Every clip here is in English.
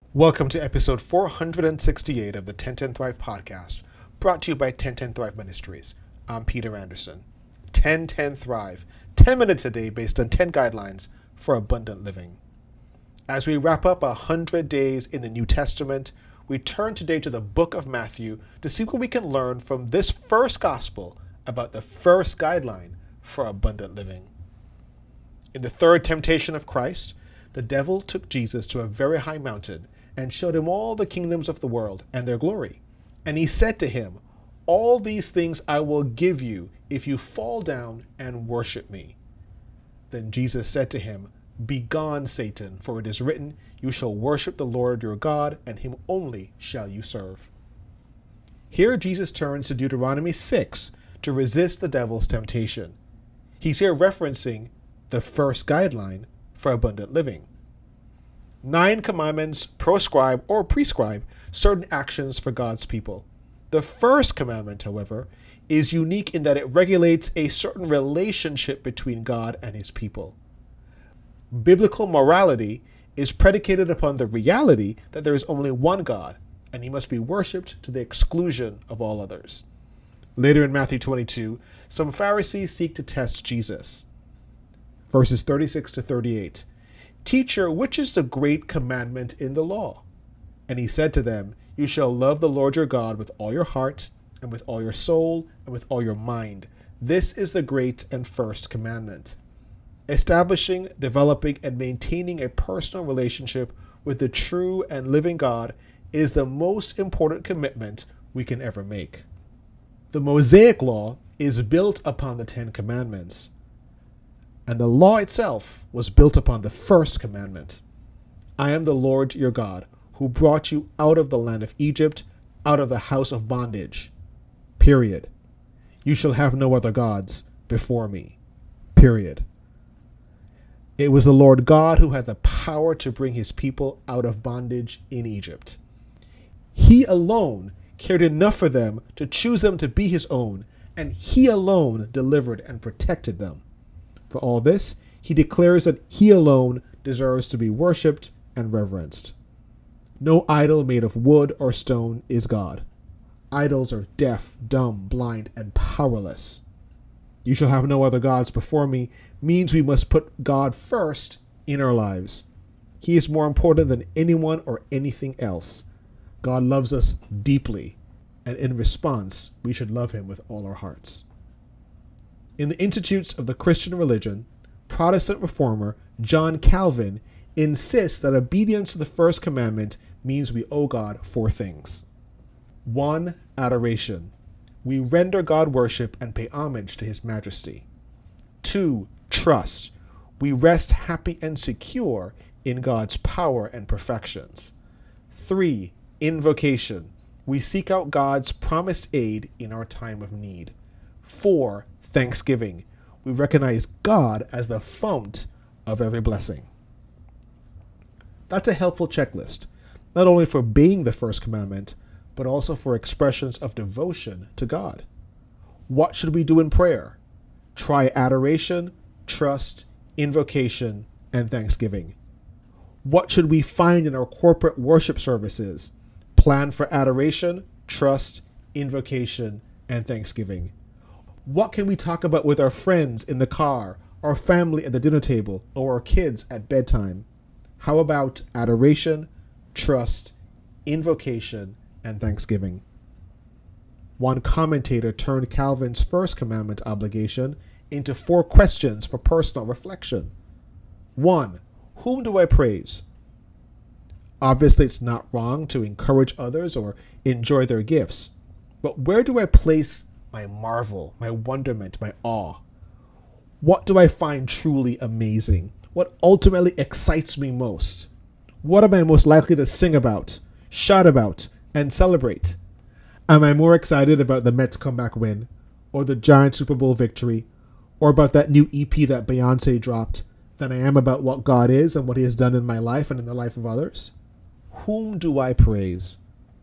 Welcome to episode 468 of the 1010 Thrive podcast, brought to you by 1010 Thrive Ministries. I'm Peter Anderson. 1010 Thrive, 10 minutes a day based on 10 guidelines for abundant living. As we wrap up 100 days in the New Testament, we turn today to the book of Matthew to see what we can learn from this first gospel about the first guideline for abundant living. In the third temptation of Christ, the devil took Jesus to a very high mountain and showed him all the kingdoms of the world and their glory. And he said to him, "All these things I will give you if you fall down and worship me." Then Jesus said to him, "Begone, Satan, for it is written, you shall worship the Lord your God, and him only shall you serve." Here Jesus turns to Deuteronomy 6 to resist the devil's temptation. He's here referencing the first guideline for abundant living. 9 commandments proscribe or prescribe certain actions for God's people. The first commandment, however, is unique in that it regulates a certain relationship between God and his people. Biblical morality is predicated upon the reality that there is only one God, and he must be worshipped to the exclusion of all others. Later in Matthew 22, some Pharisees seek to test Jesus. Verses 36 to 38. "Teacher, which is the great commandment in the law?" And he said to them, "You shall love the Lord your God with all your heart, and with all your soul, and with all your mind. This is the great and first commandment." Establishing, developing, and maintaining a personal relationship with the true and living God is the most important commitment we can ever make. The Mosaic Law is built upon the 10 Commandments. And the law itself was built upon the first commandment. "I am the Lord your God, who brought you out of the land of Egypt, out of the house of bondage. Period. You shall have no other gods before me." Period. It was the Lord God who had the power to bring his people out of bondage in Egypt. He alone cared enough for them to choose them to be his own, and he alone delivered and protected them. For all this, he declares that he alone deserves to be worshipped and reverenced. No idol made of wood or stone is God. Idols are deaf, dumb, blind, and powerless. "You shall have no other gods before me" means we must put God first in our lives. He is more important than anyone or anything else. God loves us deeply, and in response, we should love him with all our hearts. In the Institutes of the Christian Religion, Protestant reformer John Calvin insists that obedience to the first commandment means we owe God 4 things. 1. Adoration. We render God worship and pay homage to his majesty. 2. Trust. We rest happy and secure in God's power and perfections. 3. Invocation. We seek out God's promised aid in our time of need. 4. Thanksgiving. We recognize God as the fount of every blessing. That's a helpful checklist, not only for obeying the first commandment, but also for expressions of devotion to God. What should we do in prayer? Try adoration, trust, invocation, and thanksgiving. What should we find in our corporate worship services? Plan for adoration, trust, invocation, and thanksgiving. What can we talk about with our friends in the car, our family at the dinner table, or our kids at bedtime? How about adoration, trust, invocation, and thanksgiving? One commentator turned Calvin's first commandment obligation into 4 questions for personal reflection. 1. Whom do I praise? Obviously, it's not wrong to encourage others or enjoy their gifts, but where do I place my marvel, my wonderment, my awe? What do I find truly amazing? What ultimately excites me most? What am I most likely to sing about, shout about, and celebrate? Am I more excited about the Mets comeback win, or the Giants Super Bowl victory, or about that new EP that Beyonce dropped, than I am about what God is and what he has done in my life and in the life of others? Whom do I praise?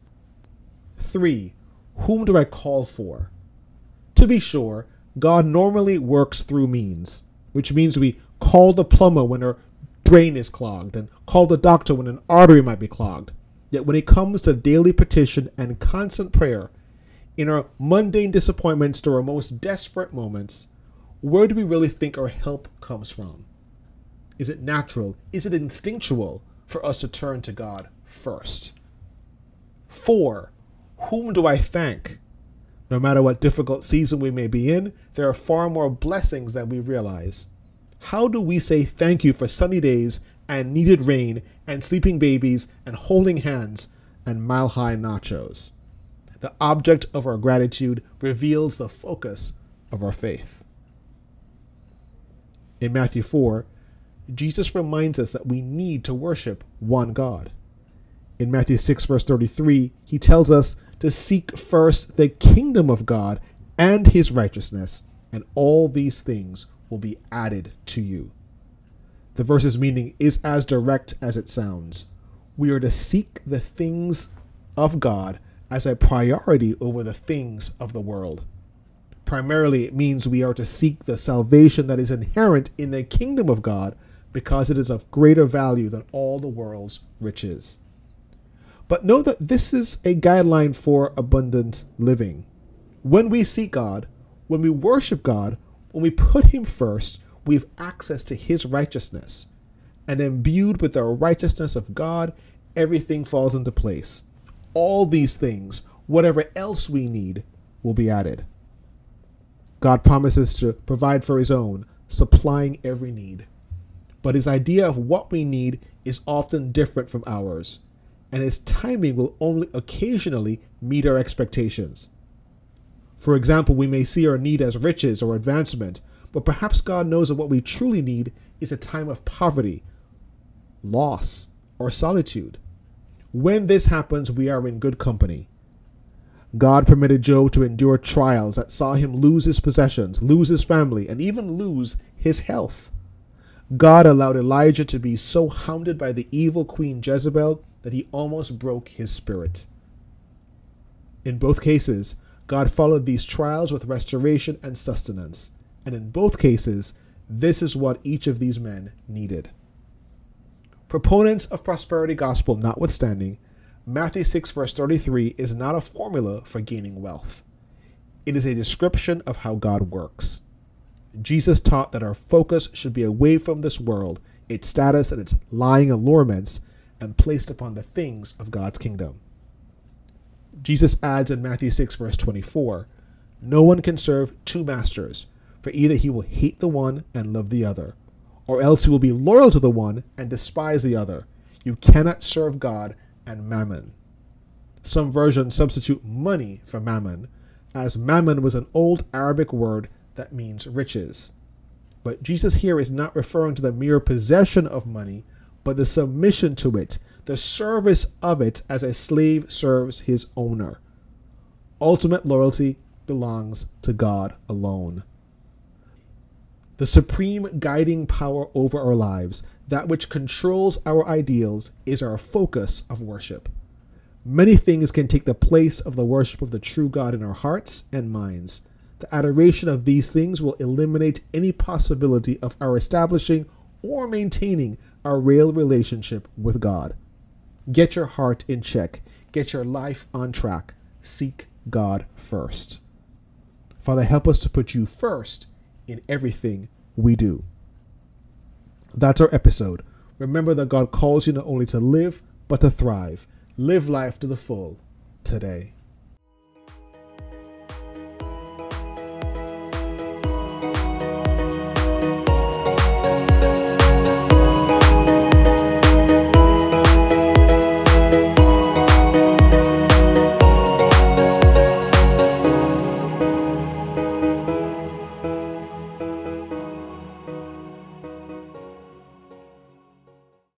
3. Whom do I call for? To be sure, God normally works through means, which means we call the plumber when our drain is clogged and call the doctor when an artery might be clogged. Yet when it comes to daily petition and constant prayer, in our mundane disappointments to our most desperate moments, where do we really think our help comes from? Is it natural? Is it instinctual for us to turn to God first? 4, whom do I thank? No matter what difficult season we may be in, there are far more blessings than we realize. How do we say thank you for sunny days and needed rain and sleeping babies and holding hands and mile-high nachos? The object of our gratitude reveals the focus of our faith. In Matthew 4, Jesus reminds us that we need to worship one God. In Matthew 6, verse 33, he tells us to seek first the kingdom of God and his righteousness, and all these things will be added to you. The verse's meaning is as direct as it sounds. We are to seek the things of God as a priority over the things of the world. Primarily, it means we are to seek the salvation that is inherent in the kingdom of God because it is of greater value than all the world's riches. But know that this is a guideline for abundant living. When we seek God, when we worship God, when we put him first, we have access to his righteousness. And imbued with the righteousness of God, everything falls into place. All these things, whatever else we need, will be added. God promises to provide for his own, supplying every need. But his idea of what we need is often different from ours, and his timing will only occasionally meet our expectations. For example, we may see our need as riches or advancement, but perhaps God knows that what we truly need is a time of poverty, loss, or solitude. When this happens, we are in good company. God permitted Job to endure trials that saw him lose his possessions, lose his family, and even lose his health. God allowed Elijah to be so hounded by the evil Queen Jezebel that he almost broke his spirit. In both cases, God followed these trials with restoration and sustenance. And in both cases, this is what each of these men needed. Proponents of prosperity gospel notwithstanding, Matthew 6 verse 33 is not a formula for gaining wealth. It is a description of how God works. Jesus taught that our focus should be away from this world, its status and its lying allurements, and placed upon the things of God's kingdom. Jesus adds in Matthew 6 verse 24, "No one can serve two masters, for either he will hate the one and love the other, or else he will be loyal to the one and despise the other. You cannot serve God and mammon." Some versions substitute money for mammon, as mammon was an old Arabic word that means riches. But Jesus here is not referring to the mere possession of money, but the submission to it, the service of it as a slave serves his owner. Ultimate loyalty belongs to God alone. The supreme guiding power over our lives, that which controls our ideals, is our focus of worship. Many things can take the place of the worship of the true God in our hearts and minds. The adoration of these things will eliminate any possibility of our establishing or maintaining a real relationship with God. Get your heart in check. Get your life on track. Seek God first. Father, help us to put you first in everything we do. That's our episode. Remember that God calls you not only to live, but to thrive. Live life to the full today.